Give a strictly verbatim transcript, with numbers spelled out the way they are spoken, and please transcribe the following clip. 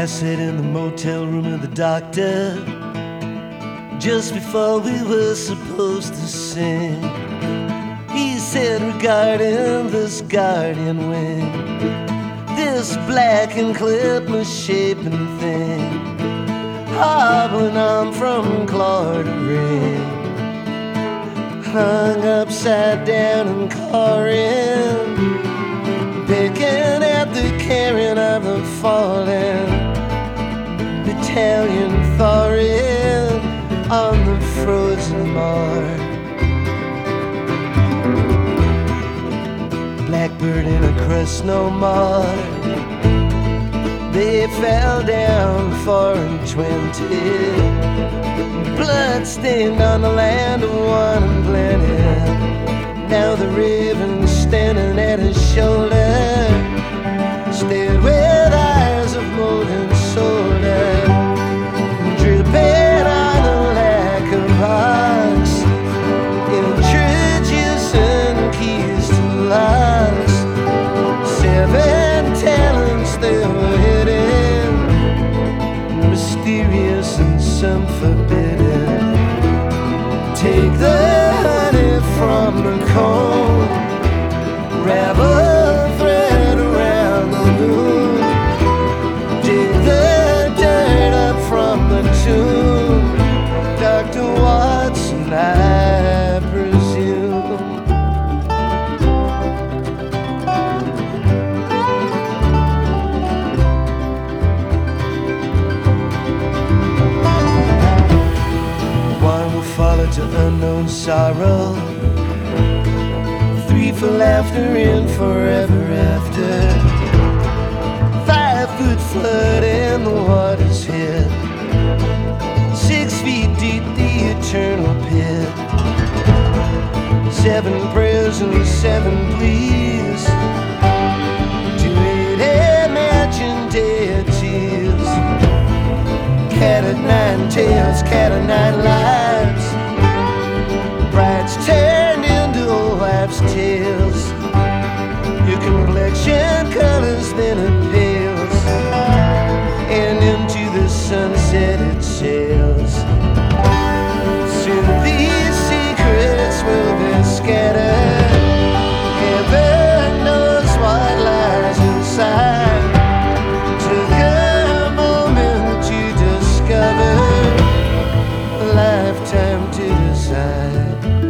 sat in the motel room of the doctor just before we were supposed to sing. He said regarding this guardian wing, this black and clip misshapen thing, hobbling on from claw to ring, hung upside down and clawing, picking at the carrion of the fallen battalion, thawing on the frozen mark. Blackbird in a crust no more. They fell down four and twenty, blood stained on the land of one and plenty. Now the raven standing at his shoulder stared with eyes of molten solder, dripping on a lack of hearts, introducing keys to locks. Seven talents they were hidden, mysterious and some forbidden. Take the honey from the comb, ravel a thread around the moon, dig the dirt up from the tomb. Doctor Watson, I presume. One will follow to unknown sorrow, three for laughter and forever after. Five foot flood and the water's hit, six feet deep the eternal pit. Seven prayers and seven pleas to eight imagined deities. Cat of nine tails, cat of nine lives, brides turned into wives' tales. Your complexion colors then it pales, and into the sunset it sails. Soon these secrets will be scattered. Heaven knows what lies inside. Took a moment to discover, a lifetime to decide.